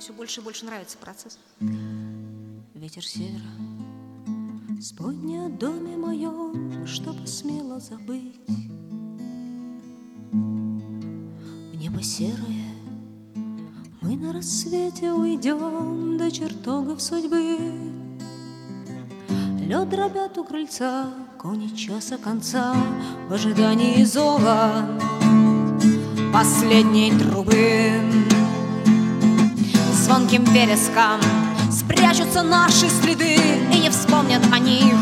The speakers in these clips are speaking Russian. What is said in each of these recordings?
все больше и больше нравится процесс. Ветер севера, вспомни о доме моем, что посмела забыть. В небо серое мы на рассвете уйдем до чертогов судьбы. Лед дробят у крыльца кони часа конца в ожидании зова последней трубы. Звонким вереском спрячутся наши следы и не вспомнят о них.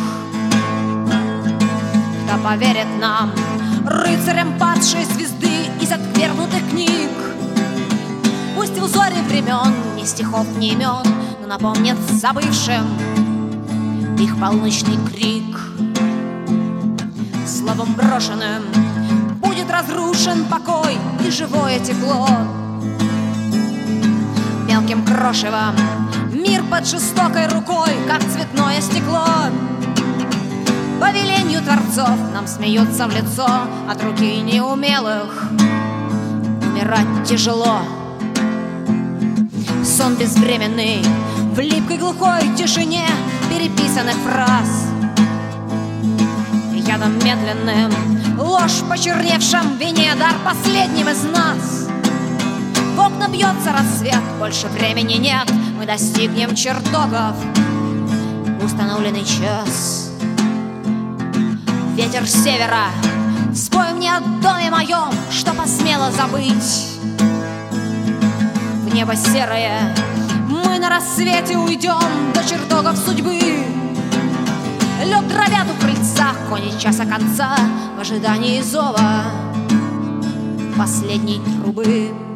Кто поверит нам, рыцарям падшей звезды из отвергнутых книг? Пусть в узоре времен ни стихов, ни имен, но напомнят забывшим их полночный крик. Словом брошенным будет разрушен покой и живое тепло. Мелким крошевом мир под жестокой рукой, как цветное стекло. По велению творцов нам смеются в лицо от руки неумелых. Умирать тяжело. Сон безвременный в липкой глухой тишине переписанных фраз. Ядом медленным ложь почерневшем вине дар последним из нас. В окна бьется рассвет, больше времени нет, мы достигнем чертогов установленный час. Ветер севера, спой мне о доме моем, что посмела забыть. В небо серое мы на рассвете уйдем до чертогов судьбы. Лед дробят у крыльца кони часа конца в ожидании зова последней трубы.